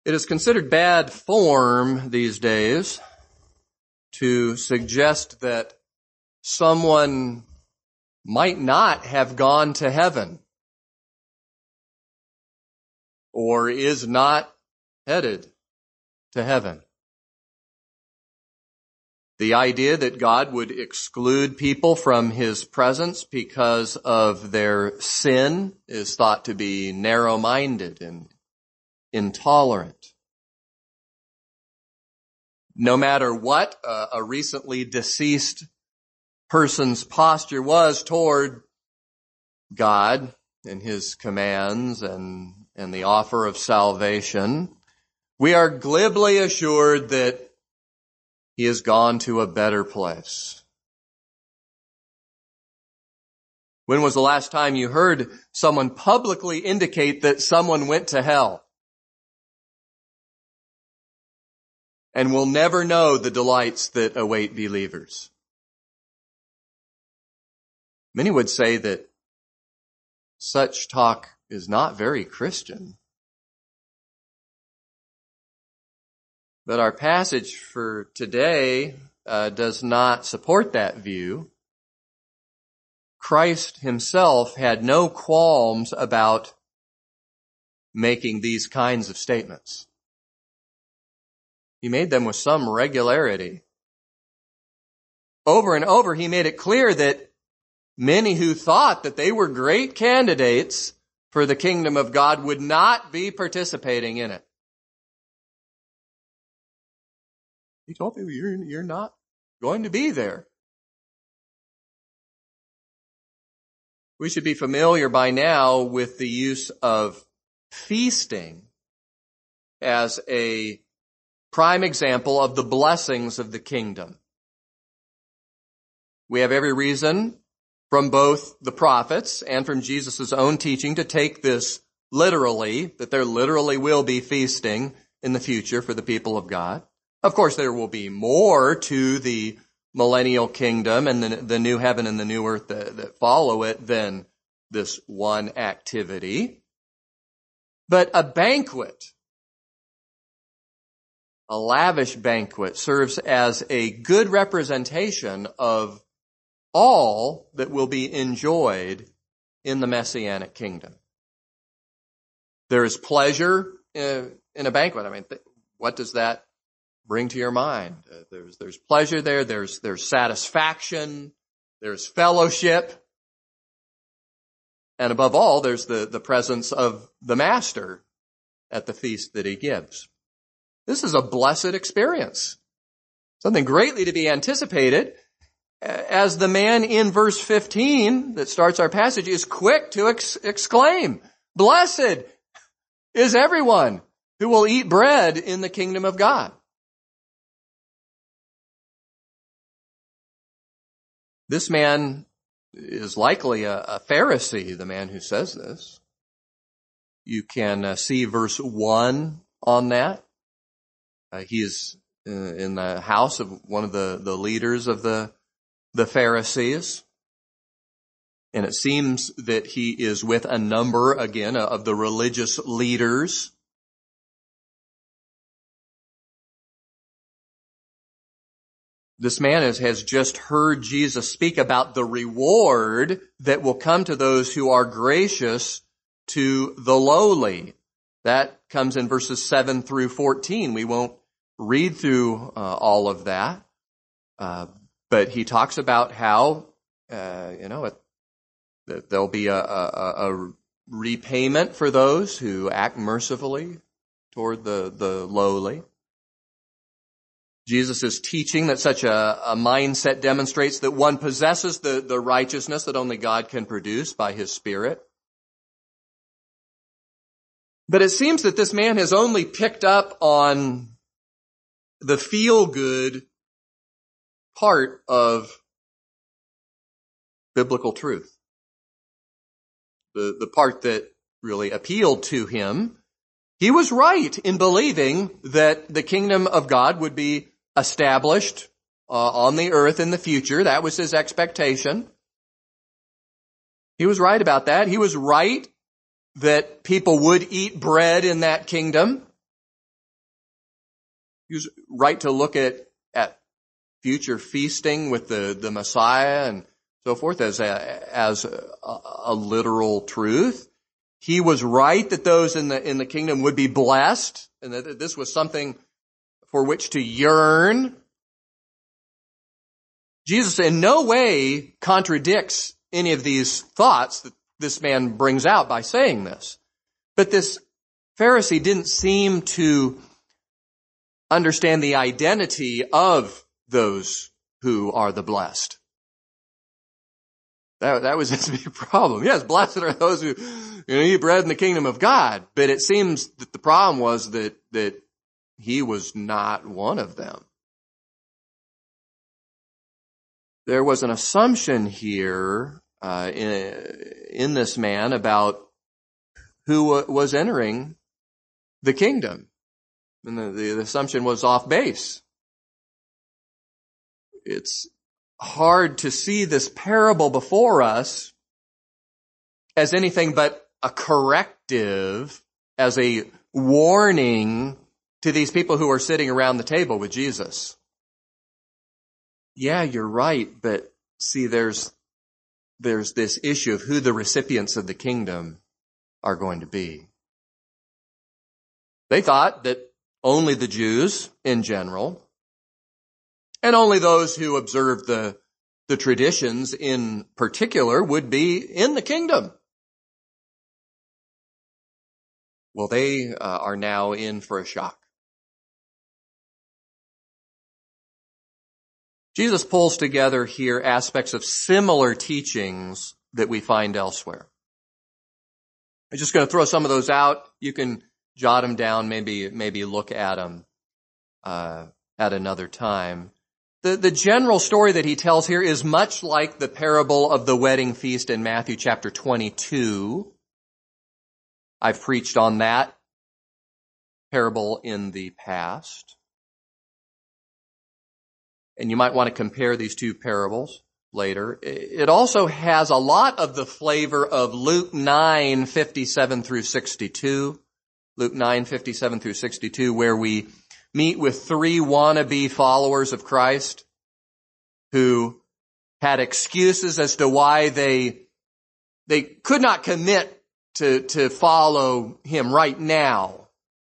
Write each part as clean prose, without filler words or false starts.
It is considered bad form these days to suggest that someone might not have gone to heaven or is not headed to heaven. The idea that God would exclude people from His presence because of their sin is thought to be narrow-minded and intolerant. No matter what a recently deceased person's posture was toward God and His commands and the offer of salvation, we are glibly assured that he has gone to a better place. When was the last time you heard someone publicly indicate that someone went to hell? And will never know the delights that await believers. Many would say that such talk is not very Christian. But our passage for today does not support that view. Christ Himself had no qualms about making these kinds of statements. He made them with some regularity. Over and over, He made it clear that many who thought that they were great candidates for the kingdom of God would not be participating in it. He told people, you're not going to be there. We should be familiar by now with the use of feasting as a prime example of the blessings of the kingdom. We have every reason from both the prophets and from Jesus' own teaching to take this literally, that there literally will be feasting in the future for the people of God. Of course, there will be more to the millennial kingdom and the new heaven and the new earth that follow it than this one activity. But a banquet, a lavish banquet, serves as a good representation of all that will be enjoyed in the Messianic kingdom. There is pleasure in a banquet. I mean, what does that bring to your mind? There's pleasure there. There's satisfaction. There's fellowship. And above all, there's the presence of the Master at the feast that He gives. This is a blessed experience. Something greatly to be anticipated, as the man in verse 15 that starts our passage is quick to exclaim, "Blessed is everyone who will eat bread in the kingdom of God." This man is likely a Pharisee, the man who says this. You can see verse 1 on that. He is in the house of one of the leaders of the Pharisees. And it seems that he is with a number, again, of the religious leaders. This man has just heard Jesus speak about the reward that will come to those who are gracious to the lowly. That comes in verses 7 through 14. We won't read through all of that. But he talks about how, that there'll be a repayment for those who act mercifully toward the lowly. Jesus is teaching that such a mindset demonstrates that one possesses the righteousness that only God can produce by His Spirit. But it seems that this man has only picked up on the feel-good part of biblical truth. The part that really appealed to him. He was right in believing that the kingdom of God would be established on the earth in the future. That was his expectation. He was right about that. He was right that people would eat bread in that kingdom. He was right to look at future feasting with the Messiah and so forth as a literal truth. He was right that those in the kingdom would be blessed, and that this was something for which to yearn. Jesus in no way contradicts any of these thoughts that this man brings out by saying this. But this Pharisee didn't seem to understand the identity of those who are the blessed. That was his big problem. Yes, blessed are those who eat bread in the kingdom of God. But it seems that the problem was that he was not one of them. There was an assumption here in this man about who was entering the kingdom. And the assumption was off base. It's hard to see this parable before us as anything but a corrective, as a warning to these people who are sitting around the table with Jesus. Yeah, you're right, but see, there's this issue of who the recipients of the kingdom are going to be. They thought that only the Jews in general, and only those who observed the traditions in particular would be in the kingdom. Well, they are now in for a shock. Jesus pulls together here aspects of similar teachings that we find elsewhere. I'm just going to throw some of those out. You can jot them down, maybe look at them at another time. The general story that he tells here is much like the parable of the wedding feast in Matthew chapter 22. I've preached on that parable in the past. And you might want to compare these two parables later. It also has a lot of the flavor of Luke 9:57 through 62. Luke 9:57 through 62, where we meet with three wannabe followers of Christ who had excuses as to why they could not commit to follow him right now.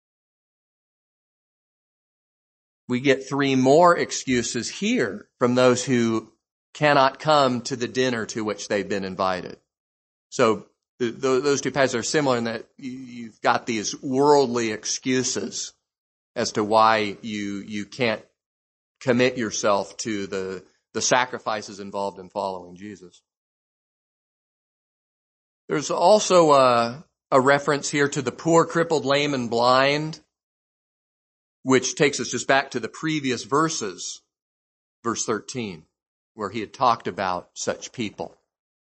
We get three more excuses here from those who cannot come to the dinner to which they've been invited. So those two passages are similar in that you've got these worldly excuses as to why you can't commit yourself to the sacrifices involved in following Jesus. There's also a reference here to the poor, crippled, lame, and blind, which takes us just back to the previous verses, verse 13, where he had talked about such people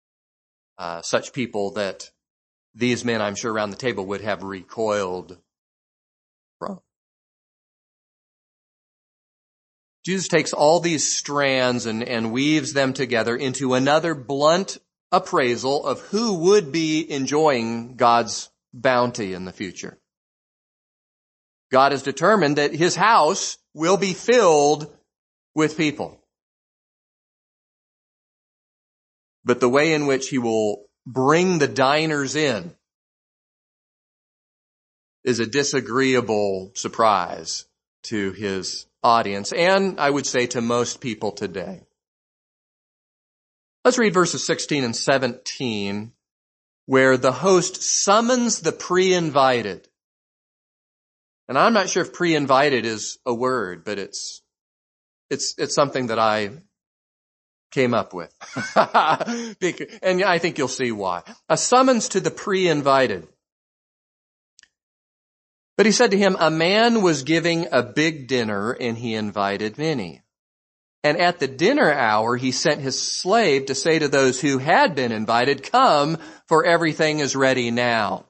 that these men, I'm sure, around the table would have recoiled from. Jesus takes all these strands and weaves them together into another blunt appraisal of who would be enjoying God's bounty in the future. God has determined that his house will be filled with people. But the way in which he will bring the diners in is a disagreeable surprise to his audience, and I would say to most people today. Let's read verses 16 and 17, where the host summons the pre-invited. And I'm not sure if pre-invited is a word, but it's something that I came up with. And I think you'll see why. A summons to the pre-invited. But he said to him, a man was giving a big dinner and he invited many. And at the dinner hour, he sent his slave to say to those who had been invited, come, for everything is ready now.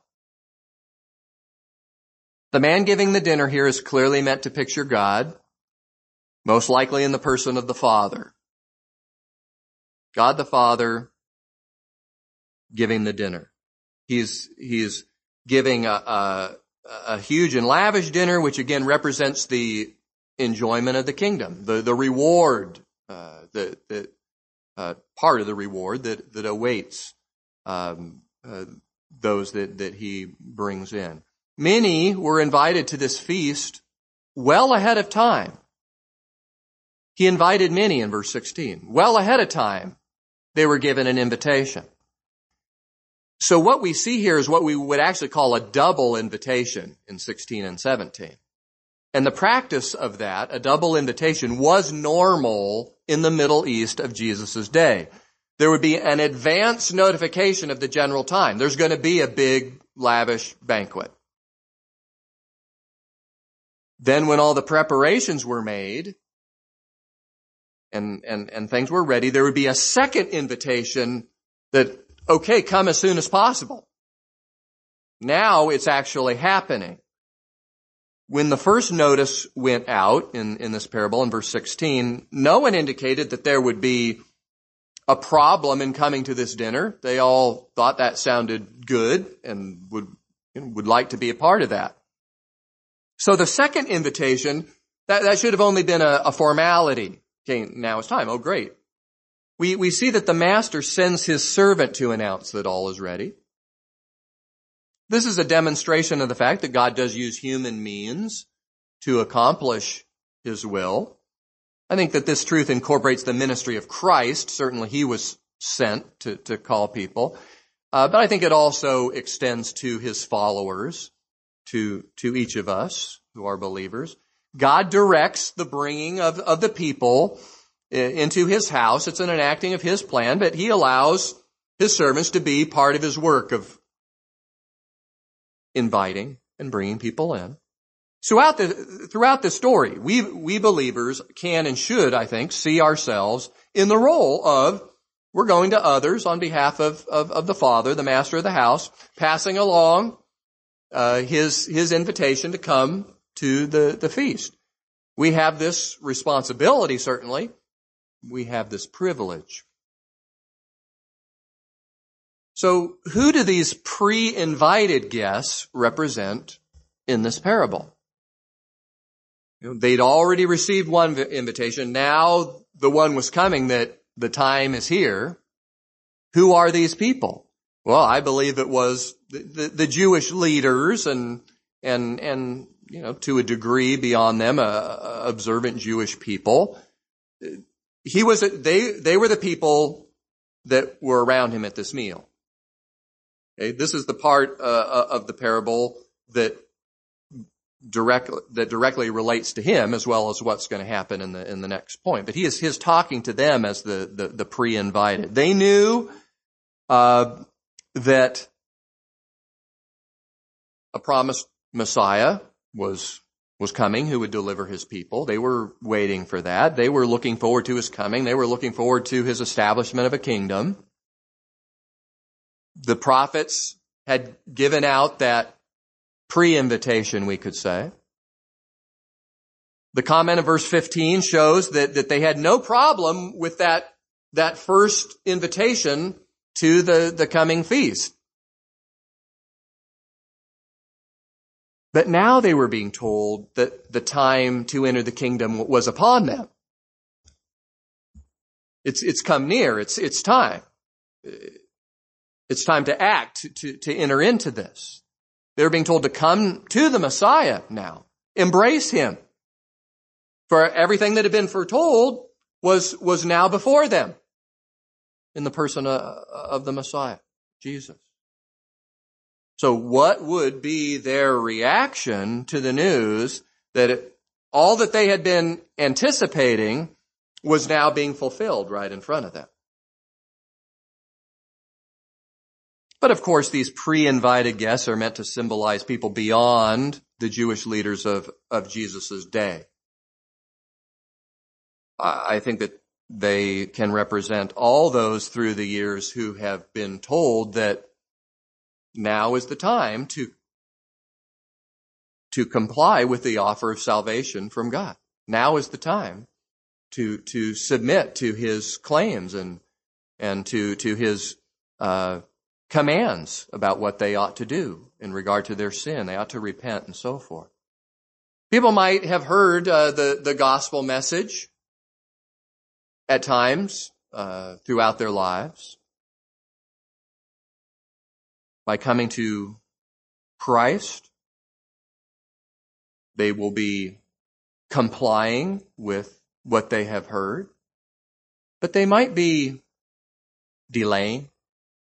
The man giving the dinner here is clearly meant to picture God, most likely in the person of the Father. God the Father giving the dinner. He's giving a huge and lavish dinner, which again represents the enjoyment of the kingdom, the reward, part of the reward that awaits those that he brings in. Many were invited to this feast well ahead of time. He invited many in verse 16. Well ahead of time, they were given an invitation. So what we see here is what we would actually call a double invitation in 16 and 17. And the practice of that, a double invitation, was normal in the Middle East of Jesus' day. There would be an advance notification of the general time. There's going to be a big, lavish banquet. Then when all the preparations were made and things were ready, there would be a second invitation that, okay, come as soon as possible. Now it's actually happening. When the first notice went out in this parable in verse 16, no one indicated that there would be a problem in coming to this dinner. They all thought that sounded good and would like to be a part of that. So the second invitation, that should have only been a formality. Okay, now it's time. Oh, great. We see that the master sends his servant to announce that all is ready. This is a demonstration of the fact that God does use human means to accomplish his will. I think that this truth incorporates the ministry of Christ. Certainly he was sent to call people. But I think it also extends to his followers, to each of us who are believers. God directs the bringing of the people into his house. It's an enacting of his plan, but he allows his servants to be part of his work of inviting and bringing people in. Throughout the story, we believers can and should, I think, see ourselves in the role of we're going to others on behalf of the Father, the master of the house, passing along his invitation to come to the feast. We have this responsibility, certainly. We have this privilege. So who do these pre-invited guests represent in this parable? They'd already received one invitation. Now the one was coming that the time is here. Who are these people? Well, I believe it was the Jewish leaders and to a degree beyond them, observant Jewish people. They were the people that were around him at this meal. Okay, this is the part of the parable that directly relates to him as well as what's going to happen in the next point. But he is talking to them as the pre-invited. They knew that a promised Messiah was coming who would deliver his people. They were waiting for that. They were looking forward to his coming. They were looking forward to his establishment of a kingdom. The prophets had given out that pre-invitation, we could say. The comment of verse 15 shows that they had no problem with that first invitation to the coming feast. But now they were being told that the time to enter the kingdom was upon them. It's come near. It's time. It's time to act, to enter into this. They're being told to come to the Messiah now. Embrace him. For everything that had been foretold was now before them in the person of the Messiah, Jesus. So what would be their reaction to the news that all that they had been anticipating was now being fulfilled right in front of them? But of course, these pre-invited guests are meant to symbolize people beyond the Jewish leaders of Jesus' day. I think that they can represent all those through the years who have been told that now is the time to comply with the offer of salvation from God. Now is the time to submit to his claims and to his commands about what they ought to do in regard to their sin. They ought to repent and so forth. People might have heard the gospel message at times throughout their lives. By coming to Christ, they will be complying with what they have heard, but they might be delaying,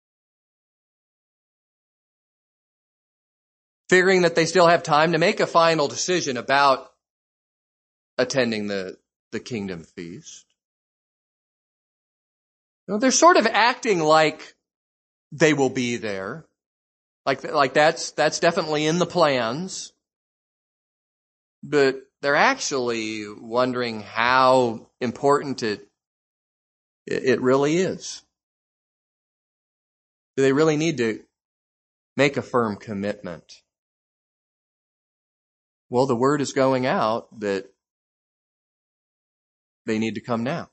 figuring that they still have time to make a final decision about attending the kingdom feast. They're sort of acting like they will be there. Like that's definitely in the plans. But they're actually wondering how important it really is. Do they really need to make a firm commitment? Well, the word is going out that they need to come now.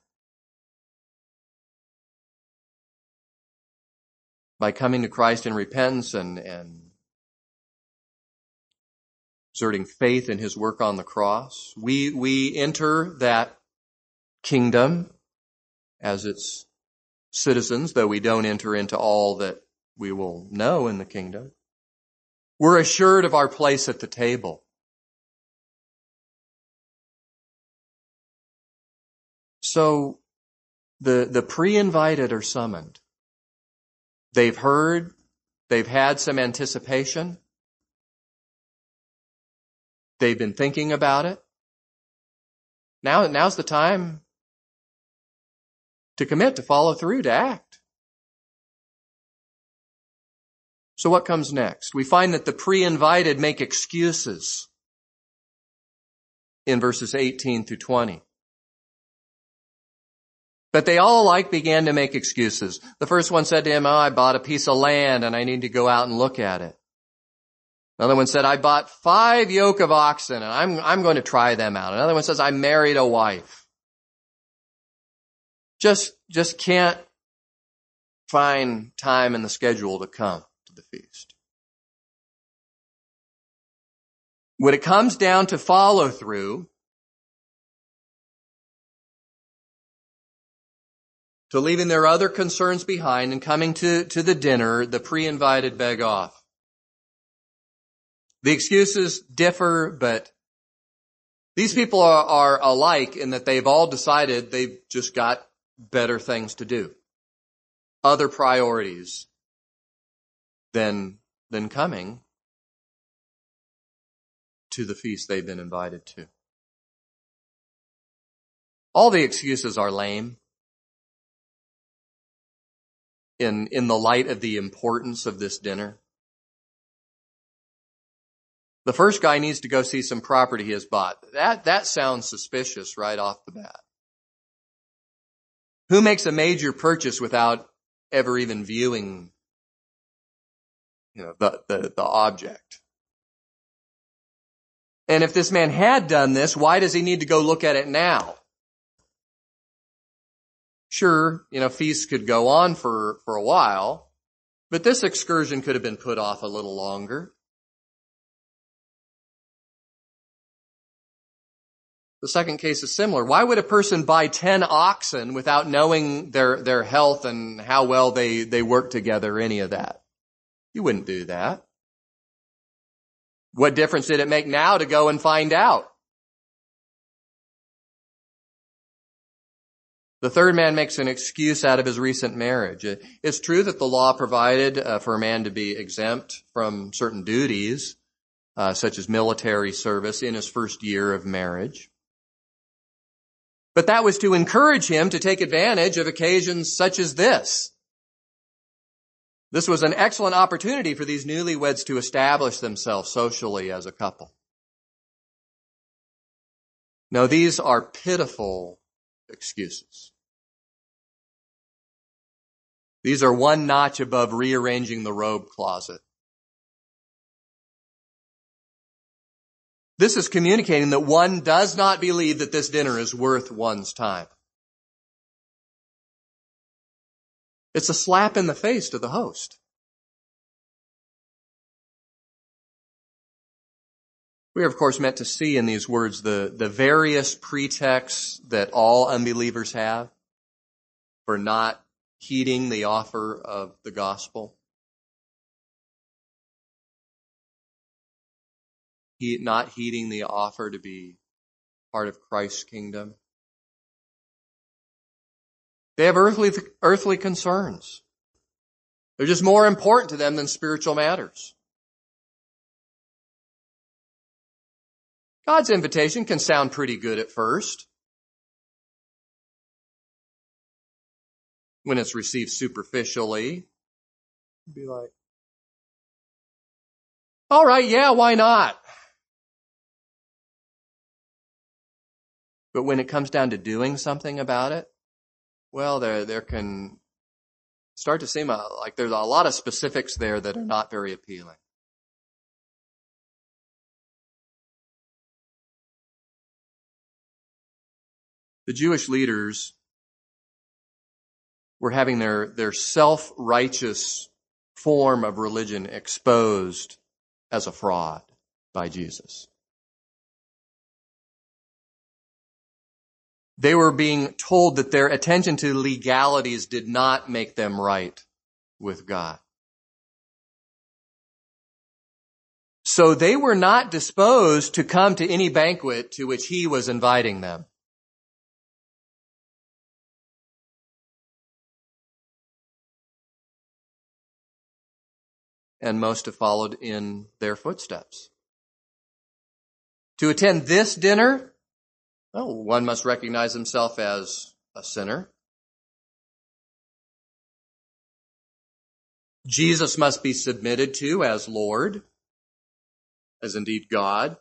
By coming to Christ in repentance and exerting faith in his work on the cross, we enter that kingdom as its citizens, though we don't enter into all that we will know in the kingdom. We're assured of our place at the table. So the pre-invited are summoned. They've heard, they've had some anticipation. They've been thinking about it. Now's the time to commit, to follow through, to act. So what comes next? We find that the pre-invited make excuses in verses 18 through 20. But they all alike began to make excuses. The first one said to him, I bought a piece of land and I need to go out and look at it. Another one said, I bought 5 yoke of oxen and I'm going to try them out. Another one says, I married a wife. Just can't find time in the schedule to come to the feast. When it comes down to follow through, to leaving their other concerns behind and coming to the dinner, the pre-invited beg off. The excuses differ, but these people are alike in that they've all decided they've just got better things to do, other priorities than coming to the feast they've been invited to. All the excuses are lame in the light of the importance of this dinner. The first guy needs to go see some property he has bought. That sounds suspicious right off the bat. Who makes a major purchase without ever even viewing, the object? And if this man had done this, why does he need to go look at it now? Sure, feasts could go on for a while, but this excursion could have been put off a little longer. The second case is similar. Why would a person buy 10 oxen without knowing their health and how well they work together, any of that? You wouldn't do that. What difference did it make now to go and find out? The third man makes an excuse out of his recent marriage. It's true that the law provided for a man to be exempt from certain duties, such as military service in his first year of marriage. But that was to encourage him to take advantage of occasions such as this. This was an excellent opportunity for these newlyweds to establish themselves socially as a couple. No, these are pitiful excuses. These are one notch above rearranging the robe closet. This is communicating that one does not believe that this dinner is worth one's time. It's a slap in the face to the host. We are, of course, meant to see in these words the various pretexts that all unbelievers have for not heeding the offer of the gospel. Not heeding the offer to be part of Christ's kingdom. They have earthly concerns. They're just more important to them than spiritual matters. God's invitation can sound pretty good at first, when it's received superficially. Be like, all right, yeah, why not? But when it comes down to doing something about it, well, there can start to seem like there's a lot of specifics there that are not very appealing. The Jewish leaders were having their self-righteous form of religion exposed as a fraud by Jesus. They were being told that their attention to legalities did not make them right with God. So they were not disposed to come to any banquet to which he was inviting them. And most have followed in their footsteps. To attend this dinner, one must recognize himself as a sinner. Jesus must be submitted to as Lord, as indeed God.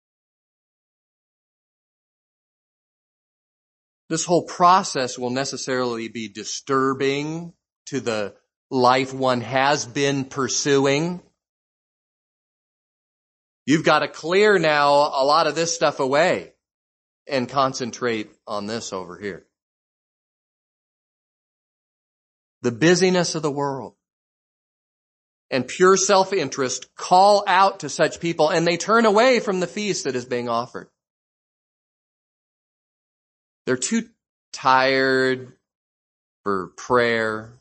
This whole process will necessarily be disturbing to the life one has been pursuing. You've got to clear now a lot of this stuff away and concentrate on this over here. The busyness of the world and pure self-interest call out to such people, and they turn away from the feast that is being offered. They're too tired for prayer,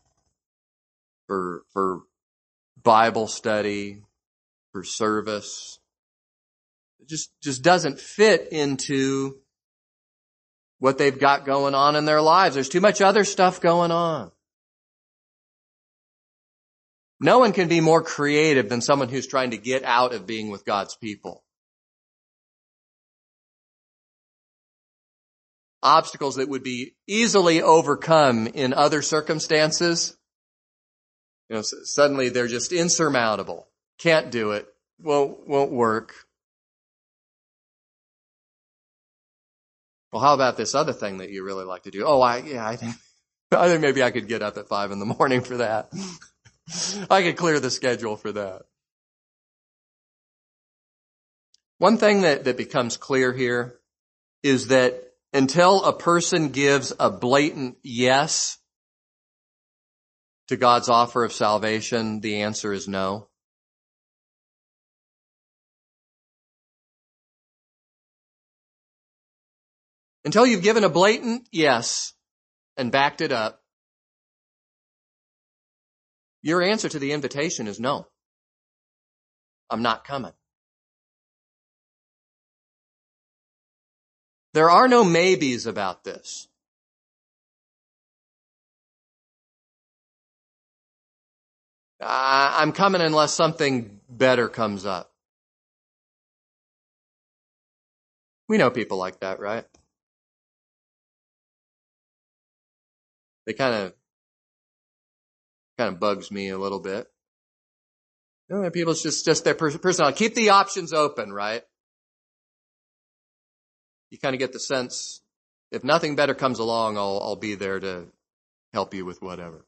for Bible study, for service. It just doesn't fit into what they've got going on in their lives. There's too much other stuff going on. No one can be more creative than someone who's trying to get out of being with God's people. Obstacles that would be easily overcome in other circumstances, suddenly they're just insurmountable. Can't do it. Won't work. Well, how about this other thing that you really like to do? I think maybe I could get up at 5 a.m. for that. I could clear the schedule for that. One thing that becomes clear here is that until a person gives a blatant yes to God's offer of salvation, the answer is no. Until you've given a blatant yes and backed it up, your answer to the invitation is no. I'm not coming. There are no maybes about this. I'm coming unless something better comes up. We know people like that, right? They kind of bugs me a little bit. People, it's just their personality. Keep the options open, right? You kind of get the sense, if nothing better comes along, I'll be there to help you with whatever.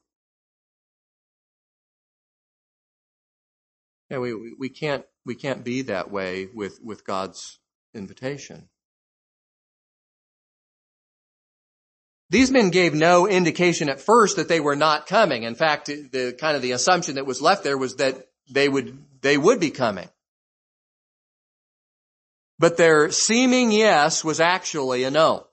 Yeah, we can't be that way with God's invitation. These men gave no indication at first that they were not coming. In fact, the assumption that was left there was that they would be coming. but their seeming yes was actually a no.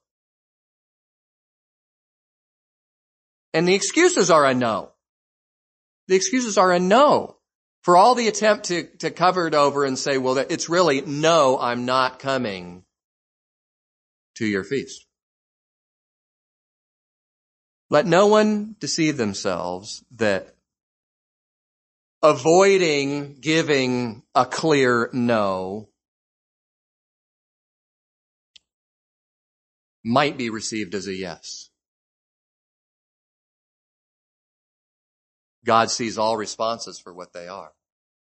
And the excuses are a no. The excuses are a no. For all the attempt to cover it over and say, well, it's really, no, I'm not coming to your feast. Let no one deceive themselves that avoiding giving a clear no might be received as a yes. God sees all responses for what they are.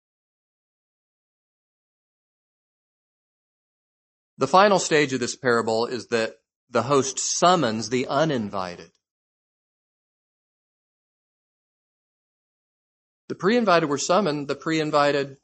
The final stage of this parable is that the host summons the uninvited. The pre-invited were summoned. The pre-invited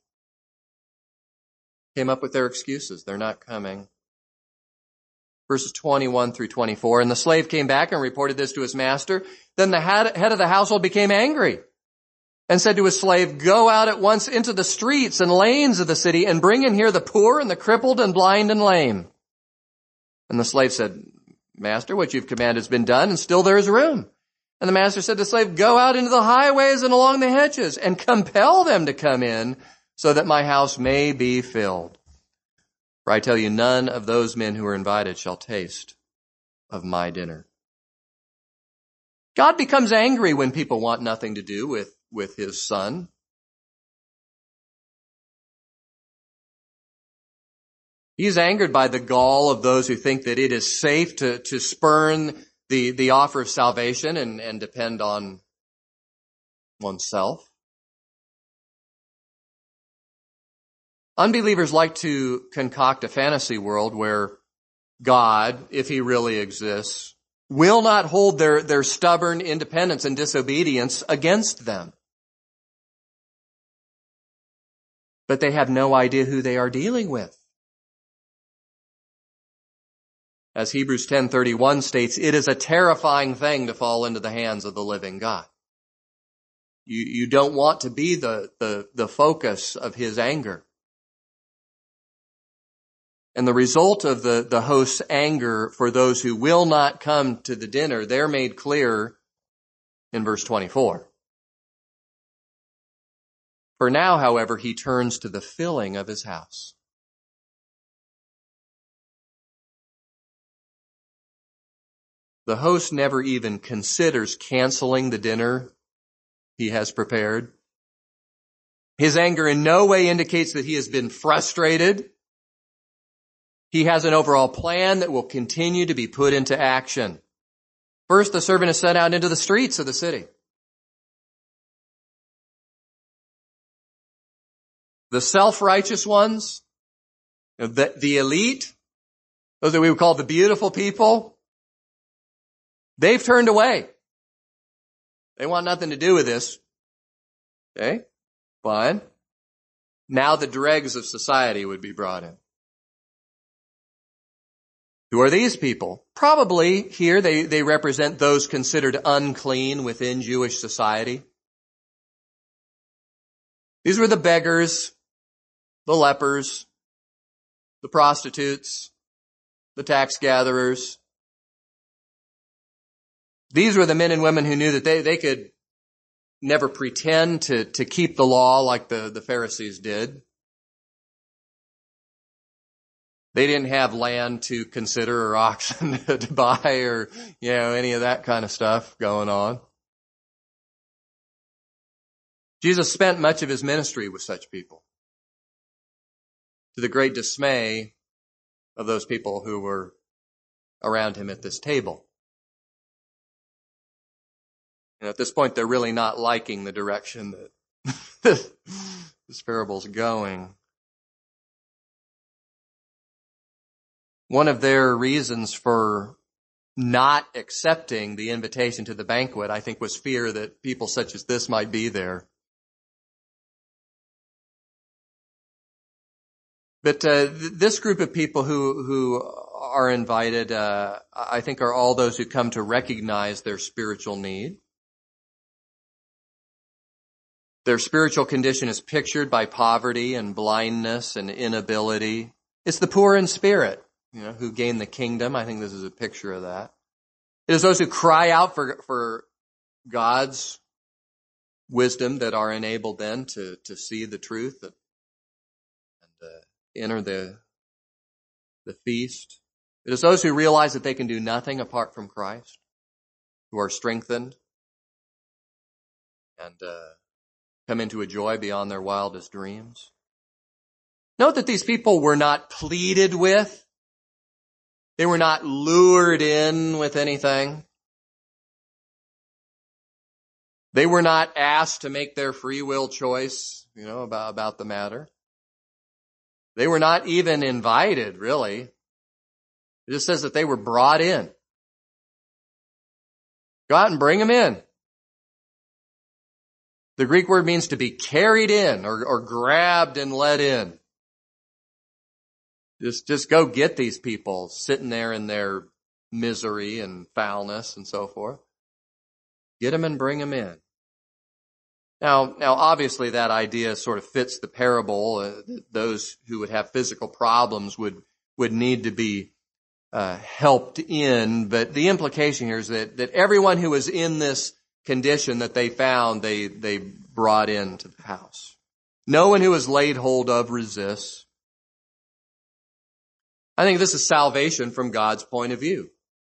came up with their excuses. They're not coming. Verses 21 through 24. And the slave came back and reported this to his master. Then the head of the household became angry and said to his slave, go out at once into the streets and lanes of the city and bring in here the poor and the crippled and blind and lame. And the slave said, Master, what you've commanded has been done, and still there is room. And the master said to the slave, go out into the highways and along the hedges and compel them to come in so that my house may be filled. For I tell you, none of those men who are invited shall taste of my dinner. God becomes angry when people want nothing to do with his son. He's angered by the gall of those who think that it is safe to spurn the offer of salvation and depend on oneself. Unbelievers like to concoct a fantasy world where God, if he really exists, will not hold their stubborn independence and disobedience against them. But they have no idea who they are dealing with. As Hebrews 10:31 states, it is a terrifying thing to fall into the hands of the living God. You don't want to be the focus of his anger. And the result of the host's anger for those who will not come to the dinner, they're made clear in verse 24. For now, however, he turns to the filling of his house. The host never even considers canceling the dinner he has prepared. His anger in no way indicates that he has been frustrated. He has an overall plan that will continue to be put into action. First, the servant is sent out into the streets of the city. The self-righteous ones, the elite, those that we would call the beautiful people, they've turned away. They want nothing to do with this. Okay, fine. Now the dregs of society would be brought in. Who are these people? Probably here they represent those considered unclean within Jewish society. These were the beggars, the lepers, the prostitutes, the tax gatherers. These were the men and women who knew that they could never pretend to keep the law like the Pharisees did. They didn't have land to consider or oxen to buy or, any of that kind of stuff going on. Jesus spent much of his ministry with such people, to the great dismay of those people who were around him at this table. And at this point, they're really not liking the direction that this parable's going. One of their reasons for not accepting the invitation to the banquet, I think, was fear that people such as this might be there. But this group of people who are invited, I think, are all those who come to recognize their spiritual need. Their spiritual condition is pictured by poverty and blindness and inability. It's the poor in spirit, who gain the kingdom. I think this is a picture of that. It is those who cry out for God's wisdom that are enabled then to see the truth and enter the feast. It is those who realize that they can do nothing apart from Christ, who are strengthened and come into a joy beyond their wildest dreams. Note that these people were not pleaded with. They were not lured in with anything. They were not asked to make their free will choice, about the matter. They were not even invited, really. It just says that they were brought in. Go out and bring them in. The Greek word means to be carried in or grabbed and led in. Just go get these people sitting there in their misery and foulness and so forth. Get them and bring them in. Now, obviously that idea sort of fits the parable. Those who would have physical problems would need to be helped in. But the implication here is that everyone who was in this condition that they found, they brought into the house. No one who was laid hold of resists. I think this is salvation from God's point of view.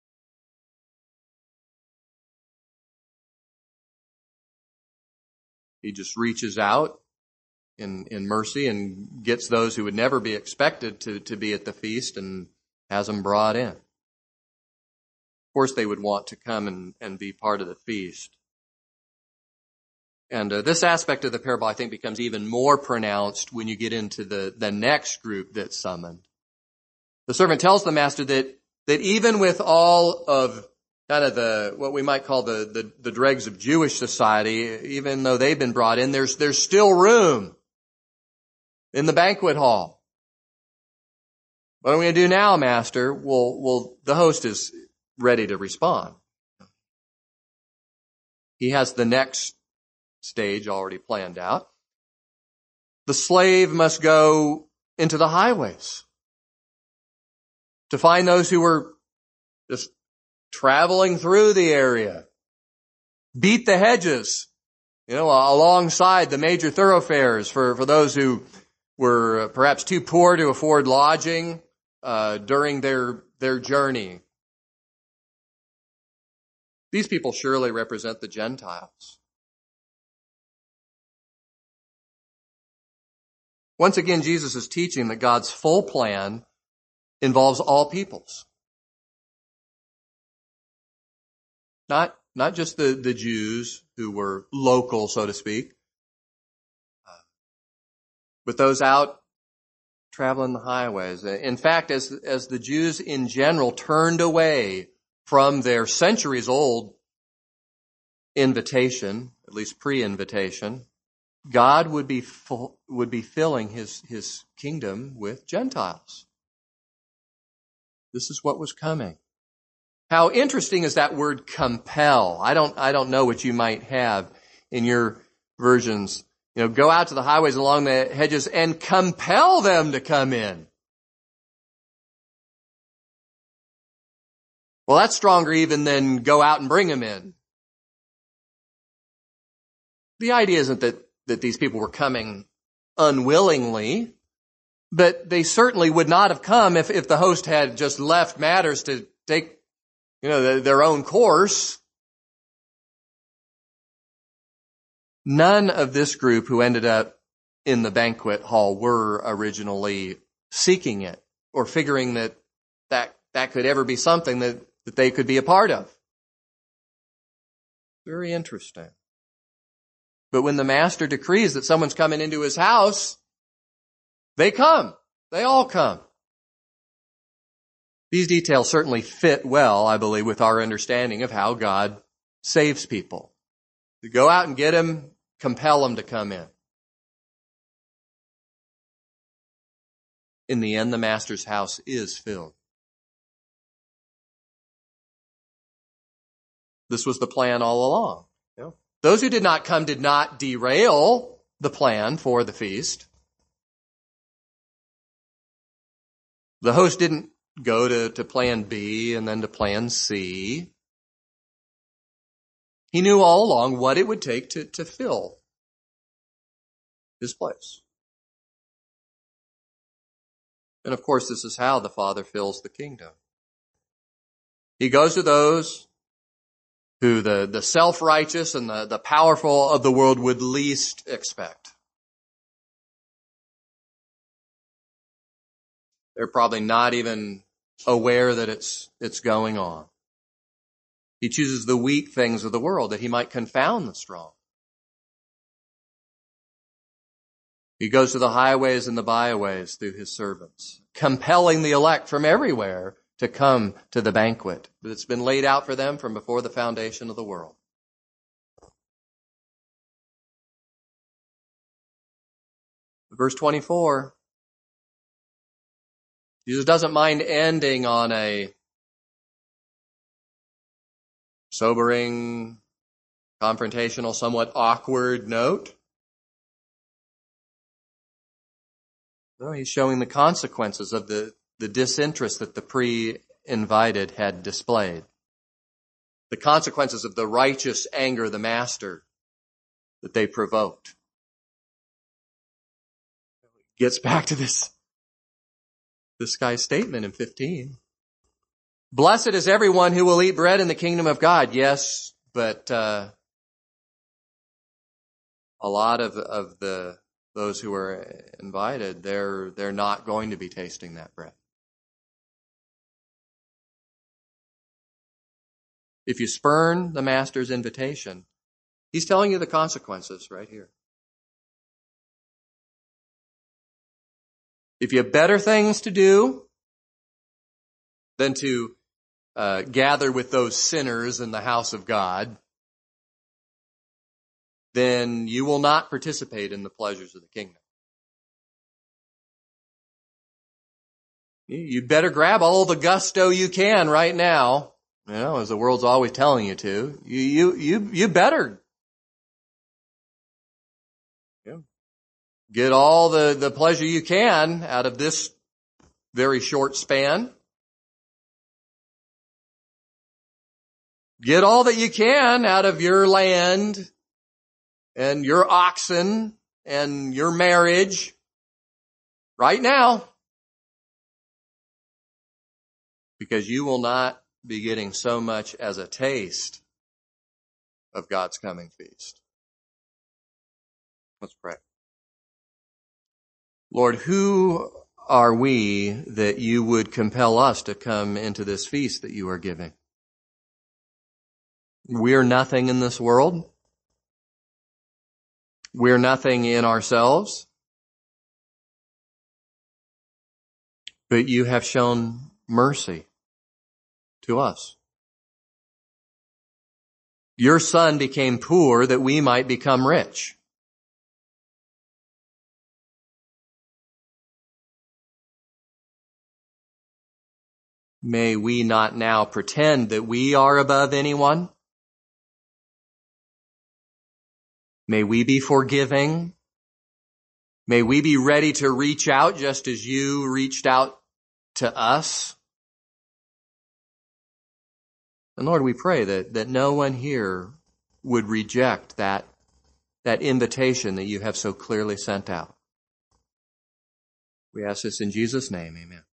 He just reaches out in mercy and gets those who would never be expected to be at the feast and has them brought in. Of course, they would want to come and be part of the feast. And this aspect of the parable, I think, becomes even more pronounced when you get into the next group that's summoned. The servant tells the master that even with all of kind of what we might call the dregs of Jewish society, even though they've been brought in, there's still room in the banquet hall. What are we going to do now, master? Well, the host is ready to respond. He has the next stage already planned out. The slave must go into the highways to find those who were just traveling through the area. Beat the hedges, alongside the major thoroughfares for those who were perhaps too poor to afford lodging during their journey. These people surely represent the Gentiles. Once again, Jesus is teaching that God's full plan involves all peoples. Not just the Jews who were local, so to speak, but those out traveling the highways. In fact, as the Jews in general turned away from their centuries-old invitation, at least pre-invitation, God would be filling his kingdom with Gentiles. This is what was coming. How interesting is that word compel? I don't know what you might have in your versions. Go out to the highways along the hedges and compel them to come in. Well, that's stronger even than go out and bring them in. The idea isn't that these people were coming unwillingly, but they certainly would not have come if the host had just left matters to take their own course. None of this group who ended up in the banquet hall were originally seeking it or figuring that could ever be something that they could be a part of. Very interesting. But when the master decrees that someone's coming into his house, they come. They all come. These details certainly fit well, I believe, with our understanding of how God saves people. To go out and get them, compel them to come in. In the end, the master's house is filled. This was the plan all along. Those who did not come did not derail the plan for the feast. The host didn't go to plan B and then to plan C. He knew all along what it would take to fill his place. And of course, this is how the Father fills the kingdom. He goes to those who the self-righteous and the powerful of the world would least expect. They're probably not even aware that it's going on. He chooses the weak things of the world that he might confound the strong. He goes to the highways and the byways through his servants, compelling the elect from everywhere to come to the banquet that's been laid out for them from before the foundation of the world. Verse 24, Jesus doesn't mind ending on a sobering, confrontational, somewhat awkward note. No, he's showing the consequences of the disinterest that the pre-invited had displayed. The consequences of the righteous anger of the master that they provoked. Gets back to this guy's statement in 15. Blessed is everyone who will eat bread in the kingdom of God. Yes, but a lot of those who are invited, they're not going to be tasting that bread. If you spurn the master's invitation, he's telling you the consequences right here. If you have better things to do than to gather with those sinners in the house of God, then you will not participate in the pleasures of the kingdom. You better grab all the gusto you can right now, as the world's always telling you to. You better get all the pleasure you can out of this very short span. Get all that you can out of your land and your oxen and your marriage right now. Because you will not be getting so much as a taste of God's coming feast. Let's pray. Lord, who are we that you would compel us to come into this feast that you are giving? We're nothing in this world. We're nothing in ourselves. But you have shown mercy to us. Your Son became poor that we might become rich. May we not now pretend that we are above anyone. May we be forgiving. May we be ready to reach out just as you reached out to us. And Lord, we pray that no one here would reject that invitation that you have so clearly sent out. We ask this in Jesus' name, amen.